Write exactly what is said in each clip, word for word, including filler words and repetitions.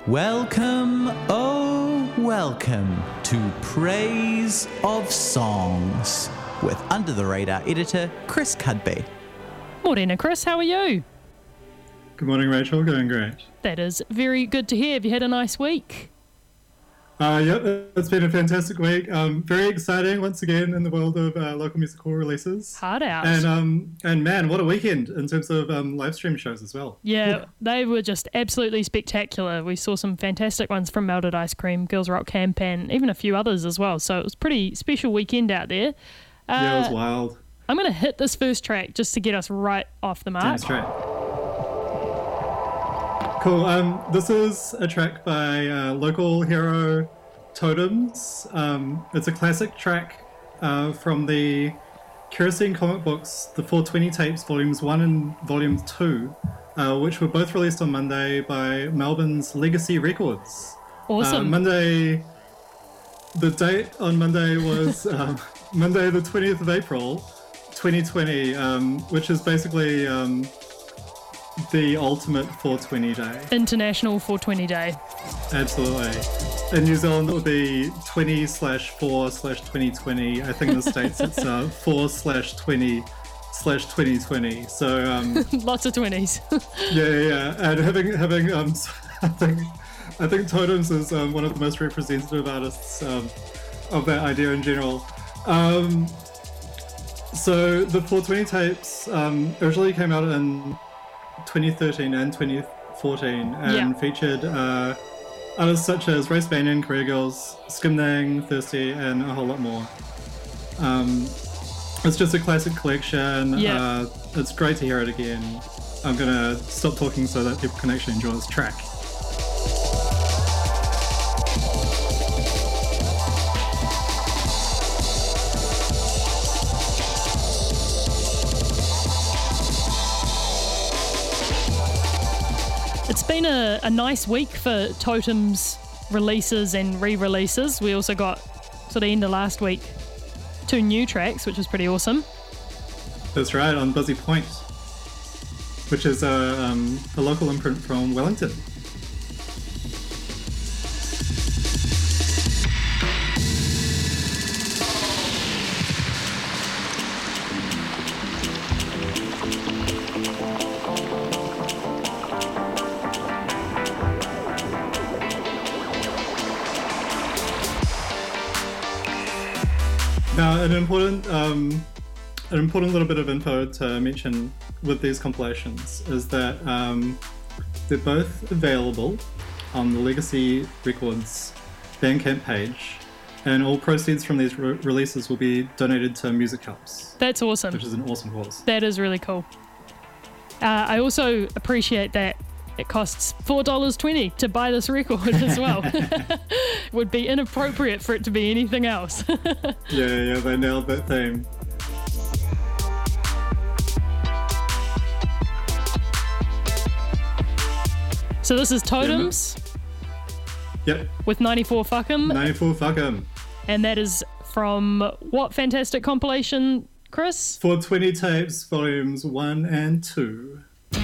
Welcome, oh, welcome to Praise of Songs with Under the Radar editor Chris Cudby. Morena, Chris, how are you? Good morning, Rachel. Going great. That is very good to hear. Have you had a nice week? Uh, yep, it's been a fantastic week. Um, very exciting once again in the world of uh, local musical releases. Hard out. And um, and man, what a weekend in terms of um, live stream shows as well. Yeah, yeah, they were just absolutely spectacular. We saw some fantastic ones from Melted Ice Cream, Girls Rock Camp, and even a few others as well. So it was a pretty special weekend out there. Uh, yeah, it was wild. I'm going to hit this first track just to get us right off the mark. Damn straight. Cool. Um, this is a track by uh, local hero Totems. Um, it's a classic track uh, from the Kerosene comic books, the four twenty tapes, volumes one and volume two, uh, which were both released on Monday by Melbourne's Legacy Records. Awesome. Uh, Monday, the date on Monday was um, Monday the twentieth of April, twenty twenty, um, which is basically um, the ultimate four twenty day. International four twenty day. Absolutely. In New Zealand, it would be twenty slash four slash twenty twenty. I think in the States it's uh, four slash twenty slash twenty twenty. So um, lots of twenties. yeah, yeah, yeah. And having having um, I think I think Totems is um, one of the most representative artists um, of that idea in general. Um, so the four twenty tapes um, originally came out in twenty thirteen and twenty fourteen and yeah. featured uh, artists such as Race Banyan, Korea Girls, Skimnang, Thirsty, and a whole lot more. Um, it's just a classic collection. Yeah. Uh, it's great to hear it again. I'm going to stop talking so that people can actually enjoy this track. It's been a, a nice week for Totems releases and re-releases. We also got, sort of end of last week, two new tracks, which is pretty awesome. That's right, on Buzzy Point, which is a, um, a local imprint from Wellington. Now, an important, um, an important little bit of info to mention with these compilations is that um, they're both available on the Legacy Records Bandcamp page, and all proceeds from these re- releases will be donated to Music Helps. That's awesome. Which is an awesome cause. That is really cool. Uh, I also appreciate that it costs four dollars twenty to buy this record as well. Would be inappropriate for it to be anything else. yeah, yeah, they nailed that theme. So this is Totems. Yep. With ninety-four Fuck 'Em. ninety-four Fuck 'Em. And that is from what fantastic compilation, Chris? four twenty tapes, volumes one and two.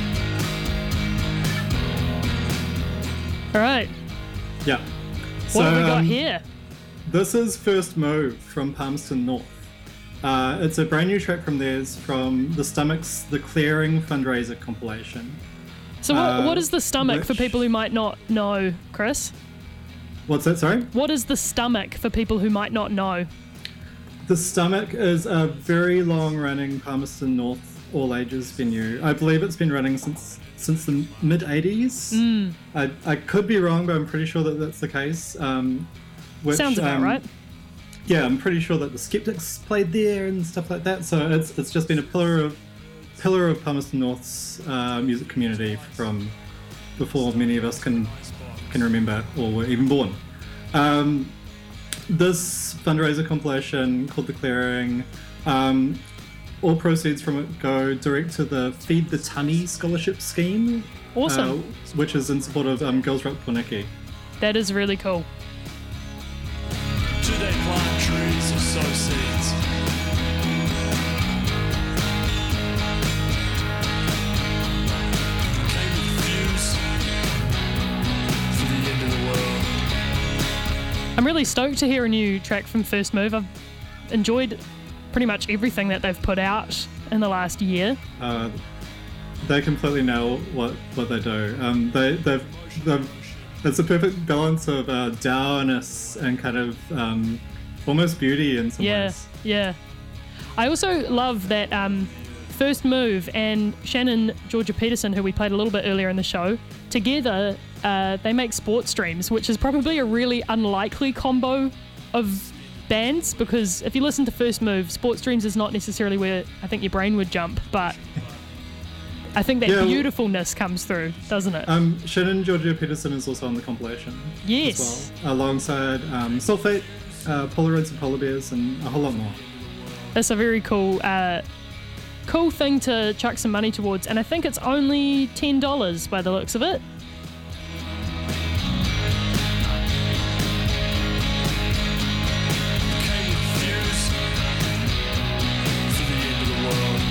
All right. Yeah. What so, have we got um, here? This is First Move from Palmerston North. Uh, it's a brand new track from theirs from the Stomach's The Clearing fundraiser compilation. So what, uh, what is the Stomach which, for people who might not know, Chris? What's that, sorry? What is the Stomach for people who might not know? The Stomach is a very long-running Palmerston North all-ages venue. I believe it's been running since since the mid-eighties. Mm. I, I could be wrong, but I'm pretty sure that that's the case. Um, which, Sounds about um, right. Yeah, I'm pretty sure that the Skeptics played there and stuff like that. So it's it's just been a pillar of pillar of Palmerston North's uh, music community from before many of us can can remember or were even born. Um, this fundraiser compilation called The Clearing, um, all proceeds from it go direct to the Feed the Tunny scholarship scheme. Awesome. Uh, which is in support of um, Girls Rock Puniki. That is really cool. Do they plant trees or sow seeds? Came with the fuse for the I'm really stoked to hear a new track from First Move. I've enjoyed pretty much everything that they've put out in the last year. Uh, they completely nail what, what they do. Um, they, they've, they've, it's a perfect balance of uh, dourness and kind of um, almost beauty in some Yeah, ways. yeah. I also love that um, First Move and Shannon Georgia Peterson, who we played a little bit earlier in the show, together uh, they make sports streams, which is probably a really unlikely combo of bands, because if you listen to First Move, sports streams is not necessarily where I think your brain would jump, but I think that Yeah, well- beautifulness comes through, doesn't it? Um, Shannon Georgia Peterson is also on the compilation Yes. as well, alongside um, Sulfate, uh, Polaroids and Polar Bears, and a whole lot more. That's a very cool uh, cool thing to chuck some money towards, and I think it's only ten dollars by the looks of it. Came with views to the end of the world.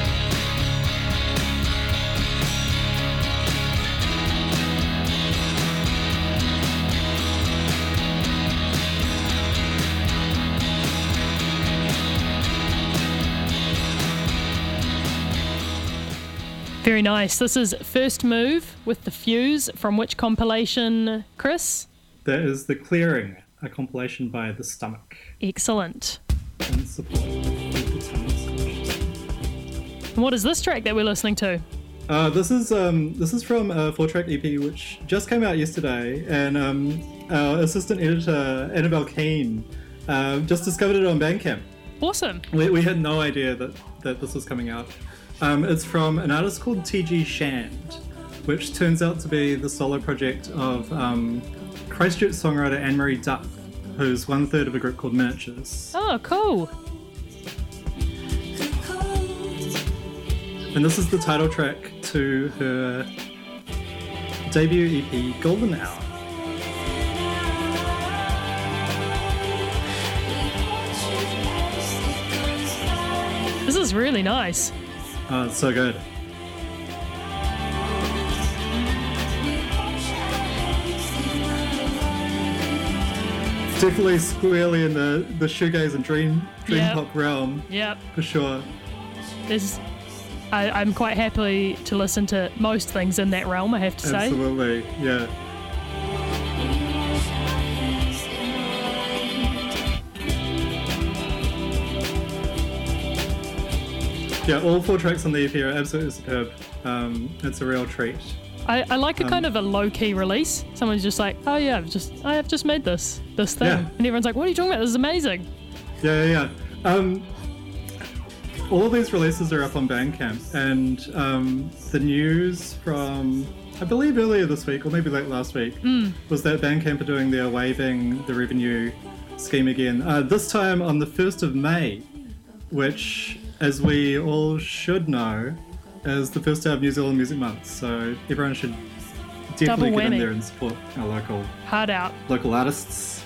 Very nice. This is First Move with The Fuse. From which compilation, Chris? That is The Clearing, a compilation by The Stomach. Excellent. In support of the Tongues. And what is this track that we're listening to? Uh, this is um, this is from a four-track E P which just came out yesterday, and um, our assistant editor Annabelle Keane uh, just discovered it on Bandcamp. Awesome. We, we had no idea that, that this was coming out. Um, it's from an artist called T G Shand, which turns out to be the solo project of um, Christchurch songwriter Anne-Marie Duck, who's one third of a group called Miniatures. Oh, cool. And this is the title track to her debut E P, Golden Hour. This is really nice. Oh, it's so good. Definitely squarely in the, the shoegaze and dream dream Yep. pop realm, Yep. for sure. There's, I, I'm quite happy to listen to most things in that realm, I have to say. Absolutely, yeah. Yeah, all four tracks on the E P are absolutely superb. Um, it's a real treat. I, I like a Um, kind of a low-key release. Someone's just like, oh yeah, I've just I have just made this this thing, Yeah. and everyone's like, what are you talking about? This is amazing. Yeah, yeah, yeah. Um, all of these releases are up on Bandcamp, and um, the news from, I believe earlier this week, or maybe late last week, was that Bandcamp are doing their waiving the revenue scheme again. Uh, this time on the first of May, which, as we all should know, is the first day of New Zealand Music Month. So everyone should definitely Double get in whammy. there and support our local Hard out. local artists.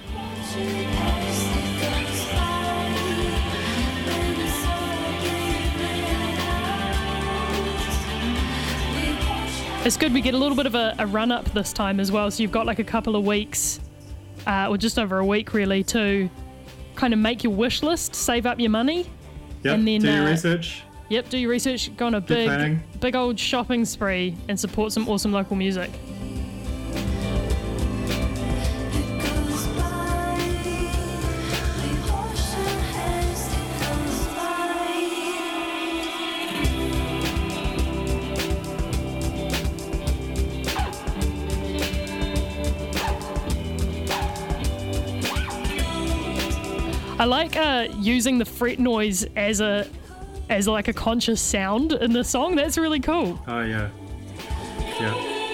It's good we get a little bit of a, a run up this time as well. So you've got like a couple of weeks, uh, or just over a week really, to kind of make your wish list, save up your money. Yep, And then, do your uh, research. Yep, do your research, go on a Good planning. big, big old shopping spree and support some awesome local music. I like uh, using the fret noise as a as like a conscious sound in the song. That's really cool. Oh yeah, yeah.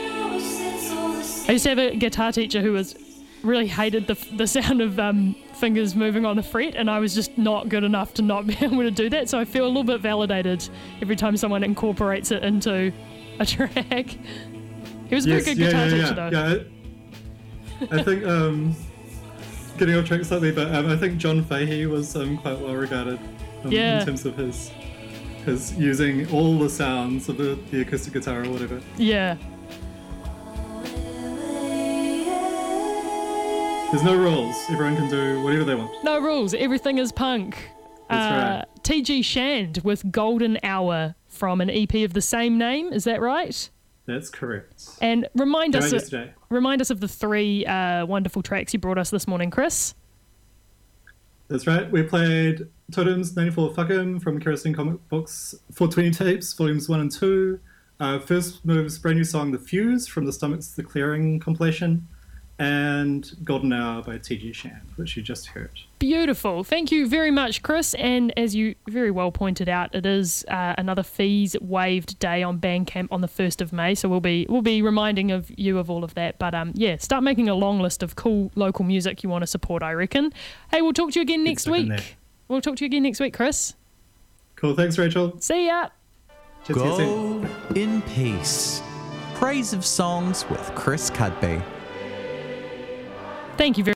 I used to have a guitar teacher who was really hated the the sound of um, fingers moving on the fret, and I was just not good enough to not be able to do that. So I feel a little bit validated every time someone incorporates it into a track. He was a Yes, very good yeah, guitar yeah, teacher yeah. though. Yeah, I, I think um, getting off track slightly, but um, I think John Fahey was um, quite well regarded um, Yeah. in terms of his his using all the sounds of the, the acoustic guitar or whatever. Yeah. There's no rules. Everyone can do whatever they want. No rules. Everything is punk. That's uh, right. T G Shand with Golden Hour from an E P of the same name. Is that right? That's correct. And remind Came us, out yesterday. remind us of the three uh, wonderful tracks you brought us this morning, Chris. That's right. We played Totems ninety-four Fuck 'Em from Kerosene Comic Books four twenty Tapes, volumes one and two. Uh, First Move's brand new song, The Fuse, from the Stomach's The Clearing compilation. And Golden Hour by T G Shand, which you just heard. Beautiful. Thank you very much, Chris. And as you very well pointed out, it is uh, another fees waived day on Bandcamp on the first of May. So we'll be we'll be reminding of you of all of that. But um, yeah, start making a long list of cool local music you want to support, I reckon. Hey, we'll talk to you again next stuck in there. week. We'll talk to you again next week, Chris. Cool. Thanks, Rachel. See ya. Cheers, see you soon. Go in peace. Praise of Songs with Chris Cudby. Thank you very